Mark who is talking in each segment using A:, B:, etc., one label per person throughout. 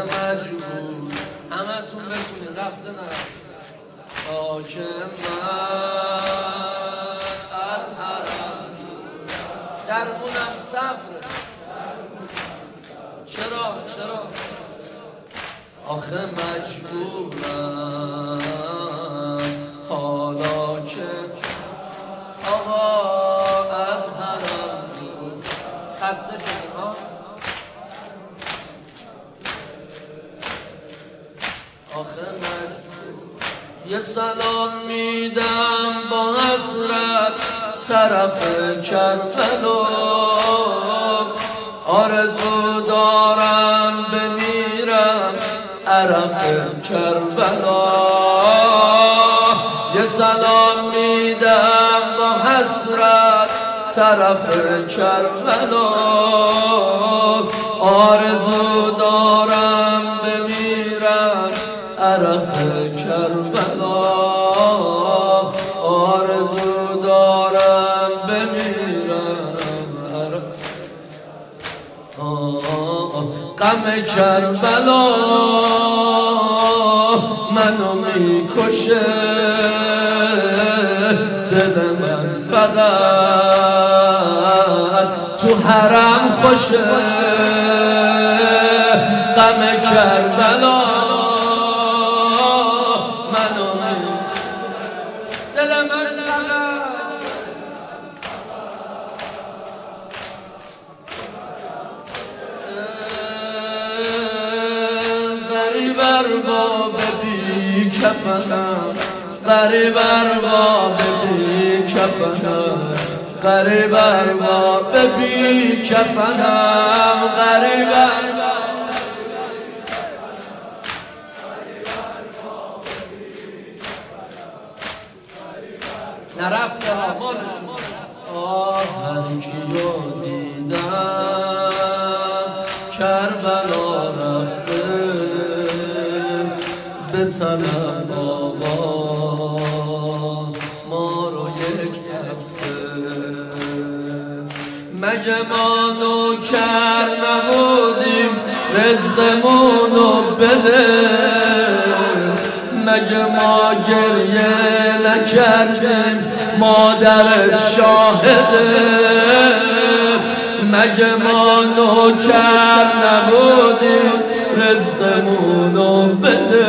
A: مجبور همه تون بکنین رفته نرفته خاک من از حرم درمونم صبر چرا آخه مجبورم حالا که آقا از حرم بود خسته شد ها آخه یه سلام میدم با حسرت طرف کربلا آرزو دارم بمیرم عرف کربلا یه سلام میدم با حسرت طرف کربلا آرزو دارم بمیرم عرف کربلا آرزو دارم بمیرم عرف غم کربلا منو میکشه دل من فقط تو حرم خوشه غم کربلا غریب ارباب بی کفنم غریب ارباب بی کفنم غریب نرفته حوالشون هر کیو دیدم کربلا رفته به طلب آقا ما رو یک هفته مگه ما نوکر نبودیم رزقمونو بده مگه ما گریه نکردیم مادرت شاهده مگه ما نوکر نبودیم رزقمونو بده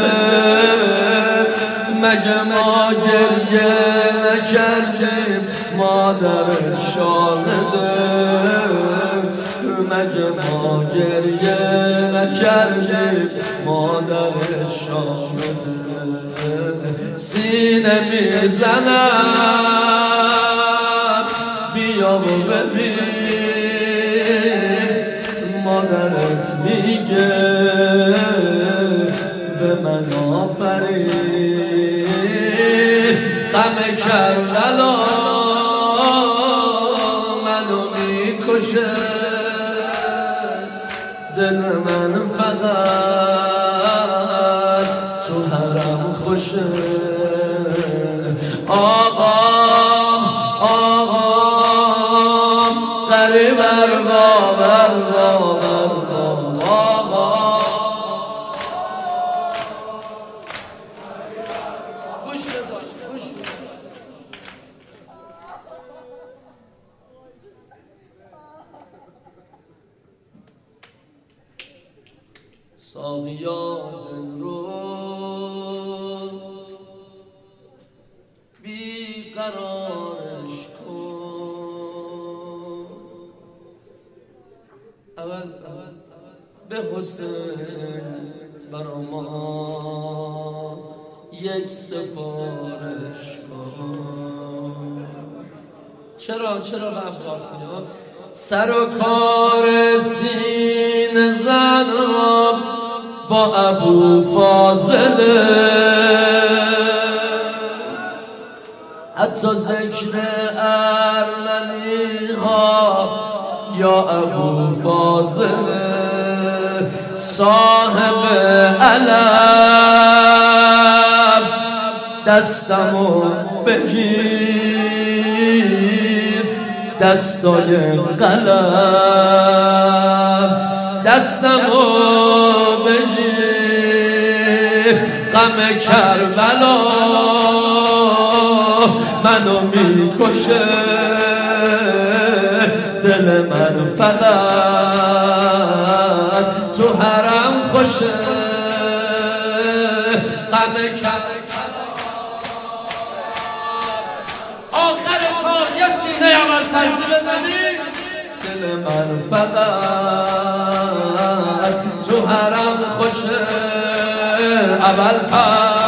A: مگه ما گریه نکردیم مادرت شاهده مگه ما گریه نکردیم مادرت شاهده سینه میزنم بیا و ببین مادرت میگه به من آفرین غم کربلا منو میکشه دل من فقط تو حرم خوشه آقام غریب ارباب ساقیا دل رو بیقرارش کن اول به حسین برا ما یک سفارش کن چرا به عباس میاد سر و کار سین زنم با ابو فاضله حتی ذکر ارمنی ها یا ابو فاضله صاحب علم دستمو بگیر دستای قلم دستمو بگیر غم کربلا منو میکشه دل من فقط تو حرم خوشه غم کربلا آخر کار یه سینه اول فضلی بزنی دل من فقط تو حرم خوشه اول